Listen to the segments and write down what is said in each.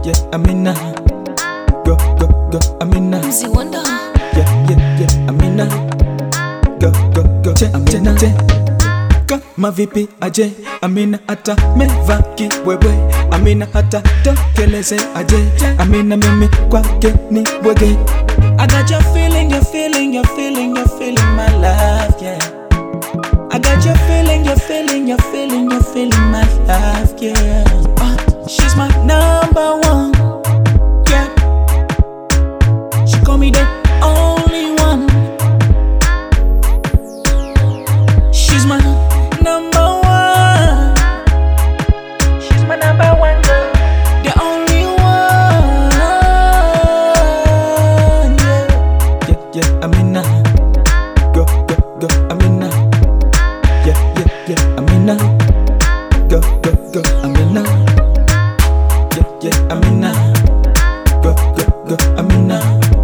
Amina. Go, go, go, Amina. Mzee Wonder. Amina. Go, go, go, Amina. Kama vipi aje, Amina hata meva kiwewe, Amina hata tokeleze aje, Amina mimi kwake ni bwege. I got your feeling, you're feeling, you're feeling, you're feeling my love, yeah. I got your feeling, you're feeling, you're feeling, you're feeling my love, yeah. She's my number one, yeah. She call me the only one. She's my number one. She's my number one girl, the only one, yeah. Amina. Go, go, go, Amina. Amina. Go, go, go, Amina. Amina. Go, go, go, Amina.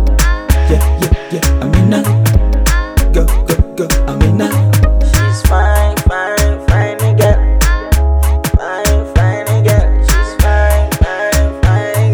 Amina. Go, go, go, Amina. She's fine, fine, fine girl. Fine, fine girl. She's fine, fine, fine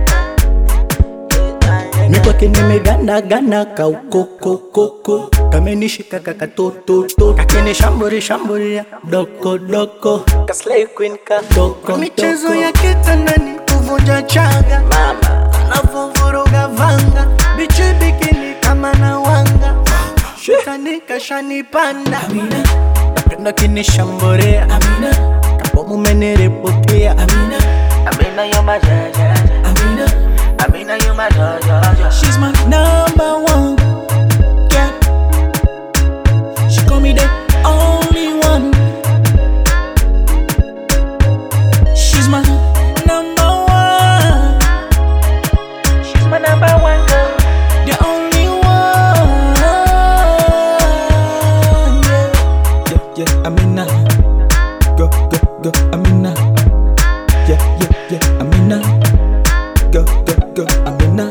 girl. Mi kwake nimeganda ganda kaukokokoko, kamenishika kakatototo, kakene shamburi doko doko, Kaslay queen ka doko michezo ya kitandani kuvunja chaga, mama anavovuruga vanga, bichi bikini kama na wanga, kanika shanipanda, napenda kinishamburia, kabomu meniripokea, Amina, you're my jaja. Amina, you're my jaja. She's my number one, yeah. She call me the only one. She's my number one. She's my number one girl. The only one, yeah. Amina. Go, go, go, Amina. Amina. Go, go, go, Amina.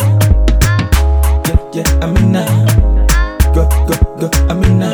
Amina. Go, go, go, Amina.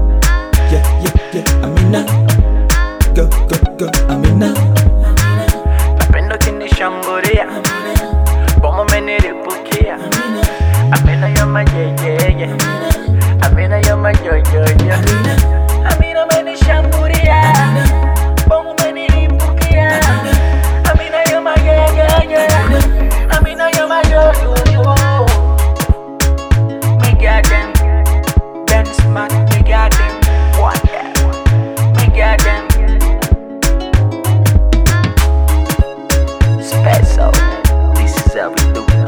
Amina. Go, go, go, Amina. Napenda kinishamburia, bomu meniripokea. Amina, you're my jaja. Amina, you're my jaja. Amina, menishamburia, bomu meniripokea. Amina, you're my jaja. Amina, you're my jaja. Me got them, them smart. Me got them, what? Me got them. Special. This is how we do.